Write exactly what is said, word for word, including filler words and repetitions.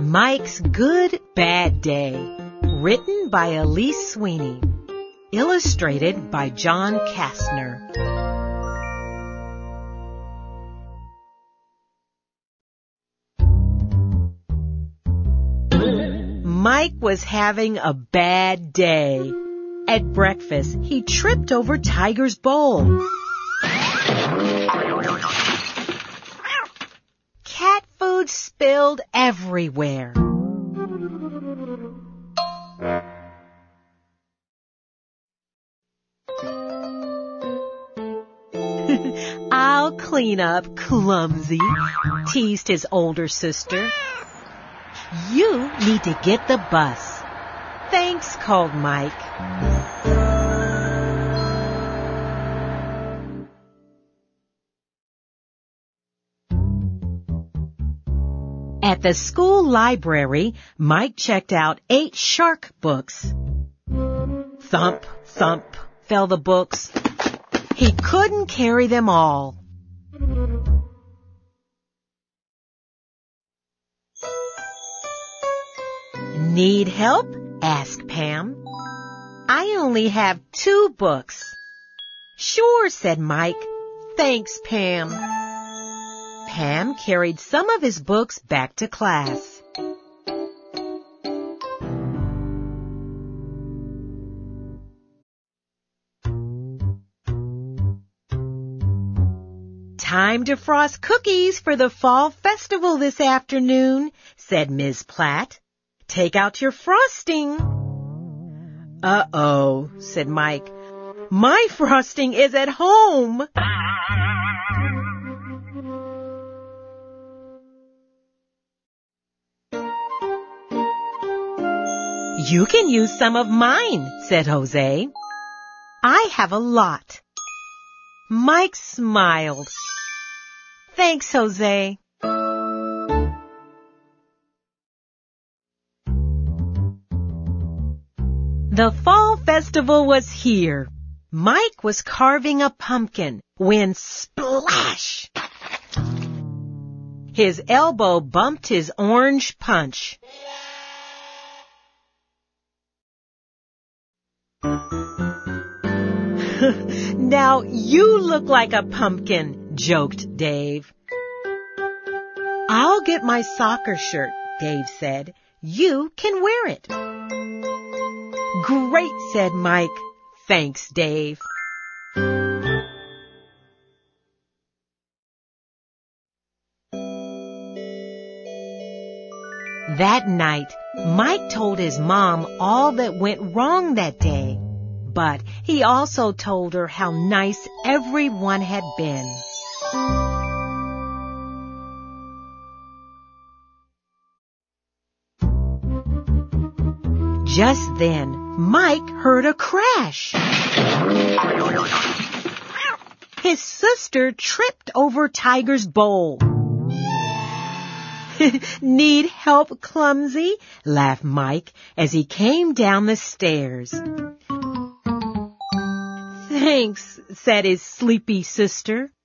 Mike's Good Bad Day, written by Elise Sweeney, illustrated by John Kastner. Mike was having a bad day. At breakfast, he tripped over Tiger's bowl. Cat food spilled everywhere. I'll clean up, clumsy, teased his older sister. You need to get the bus. Thanks, called Mike. At the school library, Mike checked out eight shark books. Thump, thump, fell the books. He couldn't carry them all. Need help? Asked Pam. I only have two books. Sure, said Mike. Thanks, Pam. Pam carried some of his books back to class. Time to frost cookies for the fall festival this afternoon, said Miz Platt. Take out your frosting. Uh-oh, said Mike. My frosting is at home. You can use some of mine, said Jose. I have a lot. Mike smiled. Thanks, Jose. The fall festival was here. Mike was carving a pumpkin when splash! His elbow bumped his orange punch. Now you look like a pumpkin, joked Dave. I'll get my soccer shirt, Dave said. You can wear it. Great, said Mike. Thanks, Dave. That night, Mike told his mom all that went wrong that day. But he also told her how nice everyone had been. Just then, Mike heard a crash. His sister tripped over Tiger's bowl. Need help, clumsy? Laughed Mike as he came down the stairs. Thanks, said his sleepy sister.